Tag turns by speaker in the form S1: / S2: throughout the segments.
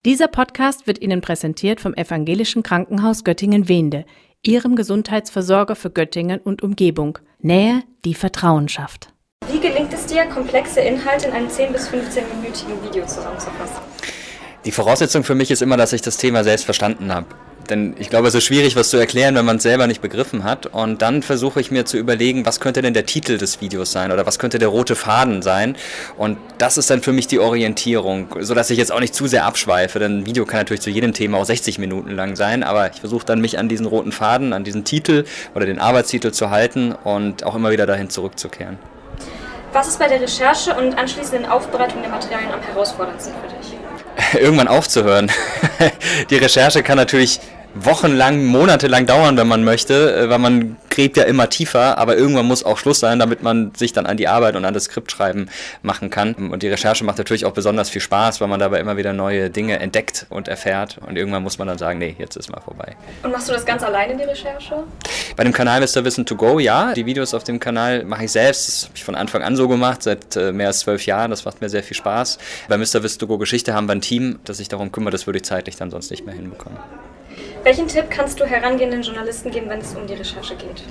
S1: Dieser Podcast wird Ihnen präsentiert vom Evangelischen Krankenhaus Göttingen-Wehnde, Ihrem Gesundheitsversorger für Göttingen und Umgebung. Nähe, die Vertrauen schafft.
S2: Wie gelingt es dir, komplexe Inhalte in einem 10- bis 15-minütigen Video zusammenzufassen?
S3: Die Voraussetzung für mich ist immer, dass ich das Thema selbst verstanden habe. Denn ich glaube, es ist schwierig, was zu erklären, wenn man es selber nicht begriffen hat. Und dann versuche ich mir zu überlegen, was könnte denn der Titel des Videos sein oder was könnte der rote Faden sein. Und das ist dann für mich die Orientierung, sodass ich jetzt auch nicht zu sehr abschweife. Denn ein Video kann natürlich zu jedem Thema auch 60 Minuten lang sein. Aber ich versuche dann, mich an diesen roten Faden, an diesen Titel oder den Arbeitstitel zu halten und auch immer wieder dahin zurückzukehren.
S2: Was ist bei der Recherche und anschließenden Aufbereitung der Materialien am herausforderndsten für dich?
S3: Irgendwann aufzuhören. Die Recherche kann natürlich wochenlang, monatelang dauern, wenn man möchte, weil man gräbt ja immer tiefer, aber irgendwann muss auch Schluss sein, damit man sich dann an die Arbeit und an das Skriptschreiben machen kann. Und die Recherche macht natürlich auch besonders viel Spaß, weil man dabei immer wieder neue Dinge entdeckt und erfährt. Und irgendwann muss man dann sagen, nee, jetzt ist mal vorbei.
S2: Und machst du das ganz alleine, die Recherche?
S3: Bei dem Kanal Mr. Wissen to Go, ja. Die Videos auf dem Kanal mache ich selbst. Das habe ich von Anfang an so gemacht, seit mehr als 12 Jahren. Das macht mir sehr viel Spaß. Bei Mr. Wissen to Go Geschichte haben wir ein Team, das sich darum kümmert. Das würde ich zeitlich dann sonst nicht mehr hinbekommen.
S2: Welchen Tipp kannst du herangehenden Journalisten geben, wenn es um die Recherche geht?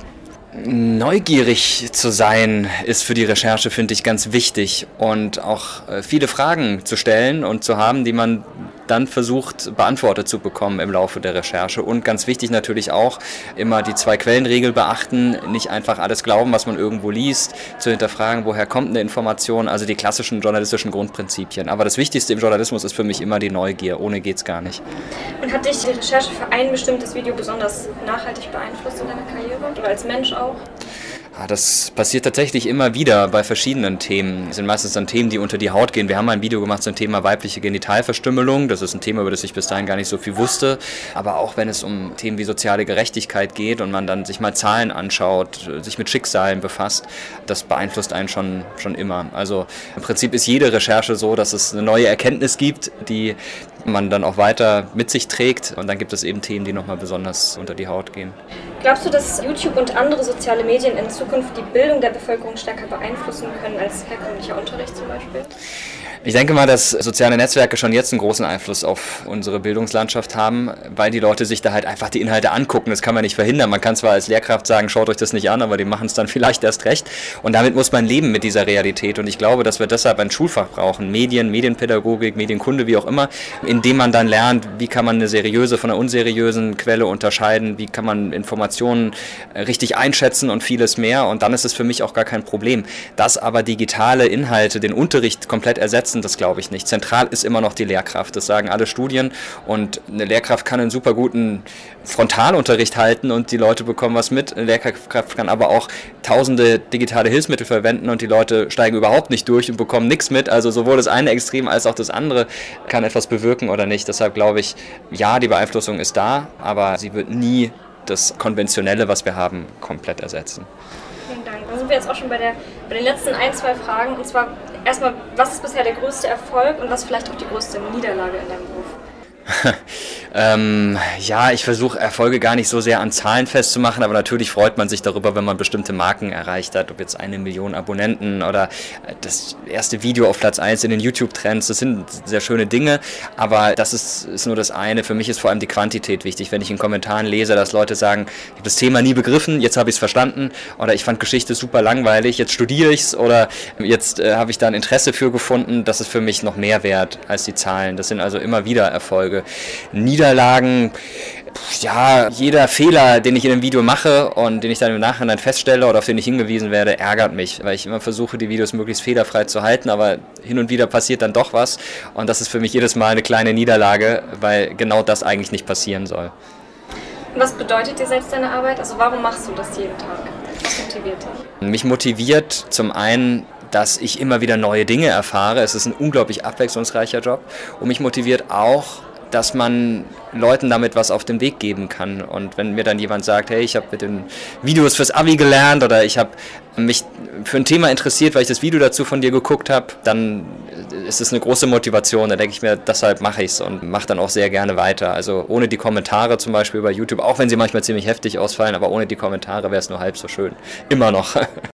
S3: Neugierig zu sein ist für die Recherche, finde ich, ganz wichtig. Und auch viele Fragen zu stellen und zu haben, die man dann versucht beantwortet zu bekommen im Laufe der Recherche. Und ganz wichtig natürlich auch, immer die 2-Quellen-Regel beachten, nicht einfach alles glauben, was man irgendwo liest, zu hinterfragen, woher kommt eine Information, also die klassischen journalistischen Grundprinzipien. Aber das Wichtigste im Journalismus ist für mich immer die Neugier, ohne geht's gar nicht.
S2: Und hat dich die Recherche für ein bestimmtes Video besonders nachhaltig beeinflusst in deiner Karriere oder als Mensch auch?
S3: Das passiert tatsächlich immer wieder bei verschiedenen Themen. Es sind meistens dann Themen, die unter die Haut gehen. Wir haben ein Video gemacht zum Thema weibliche Genitalverstümmelung. Das ist ein Thema, über das ich bis dahin gar nicht so viel wusste. Aber auch wenn es um Themen wie soziale Gerechtigkeit geht und man dann sich mal Zahlen anschaut, sich mit Schicksalen befasst, das beeinflusst einen schon immer. Also im Prinzip ist jede Recherche so, dass es eine neue Erkenntnis gibt, die man dann auch weiter mit sich trägt. Und dann gibt es eben Themen, die nochmal besonders unter die Haut gehen.
S2: Glaubst du, dass YouTube und andere soziale Medien in Zukunft die Bildung der Bevölkerung stärker beeinflussen können als herkömmlicher Unterricht zum Beispiel?
S3: Ich denke mal, dass soziale Netzwerke schon jetzt einen großen Einfluss auf unsere Bildungslandschaft haben, weil die Leute sich da halt einfach die Inhalte angucken. Das kann man nicht verhindern. Man kann zwar als Lehrkraft sagen, schaut euch das nicht an, aber die machen es dann vielleicht erst recht. Und damit muss man leben mit dieser Realität. Und ich glaube, dass wir deshalb ein Schulfach brauchen, Medien, Medienpädagogik, Medienkunde, wie auch immer, indem man dann lernt, wie kann man eine seriöse von einer unseriösen Quelle unterscheiden, wie kann man Informationen richtig einschätzen und vieles mehr. Und dann ist es für mich auch gar kein Problem. Dass aber digitale Inhalte den Unterricht komplett ersetzen, das glaube ich nicht. Zentral ist immer noch die Lehrkraft, das sagen alle Studien. Und eine Lehrkraft kann einen super guten Frontalunterricht halten und die Leute bekommen was mit. Eine Lehrkraft kann aber auch tausende digitale Hilfsmittel verwenden und die Leute steigen überhaupt nicht durch und bekommen nichts mit. Also sowohl das eine Extrem als auch das andere kann etwas bewirken oder nicht. Deshalb glaube ich, ja, die Beeinflussung ist da, aber sie wird nie das Konventionelle, was wir haben, komplett ersetzen.
S2: Vielen Dank. Dann sind wir jetzt auch schon bei den letzten 1-2 Fragen. Und zwar erstmal, was ist bisher der größte Erfolg und was vielleicht auch die größte Niederlage in deinem Beruf?
S3: Ja, ich versuche Erfolge gar nicht so sehr an Zahlen festzumachen, aber natürlich freut man sich darüber, wenn man bestimmte Marken erreicht hat, ob jetzt 1 Million Abonnenten oder das erste Video auf Platz 1 in den YouTube-Trends, das sind sehr schöne Dinge, aber das ist nur das eine. Für mich ist vor allem die Quantität wichtig, wenn ich in Kommentaren lese, dass Leute sagen, ich habe das Thema nie begriffen, jetzt habe ich es verstanden oder ich fand Geschichte super langweilig, jetzt studiere ich es oder jetzt habe ich da ein Interesse für gefunden, das ist für mich noch mehr wert als die Zahlen. Das sind also immer wieder Erfolge. Niederlagen, ja, jeder Fehler, den ich in einem Video mache und den ich dann im Nachhinein feststelle oder auf den ich hingewiesen werde, ärgert mich, weil ich immer versuche, die Videos möglichst fehlerfrei zu halten, aber hin und wieder passiert dann doch was und das ist für mich jedes Mal eine kleine Niederlage, weil genau das eigentlich nicht passieren soll.
S2: Was bedeutet dir selbst deine Arbeit? Also warum machst du das jeden Tag? Was motiviert dich?
S3: Mich motiviert zum einen, dass ich immer wieder neue Dinge erfahre. Es ist ein unglaublich abwechslungsreicher Job und mich motiviert auch, dass man Leuten damit was auf den Weg geben kann. Und wenn mir dann jemand sagt, hey, ich habe mit den Videos fürs Abi gelernt oder ich habe mich für ein Thema interessiert, weil ich das Video dazu von dir geguckt habe, dann ist es eine große Motivation. Da denke ich mir, deshalb mache ich es und mache dann auch sehr gerne weiter. Also ohne die Kommentare zum Beispiel bei YouTube, auch wenn sie manchmal ziemlich heftig ausfallen, aber ohne die Kommentare wäre es nur halb so schön. Immer noch.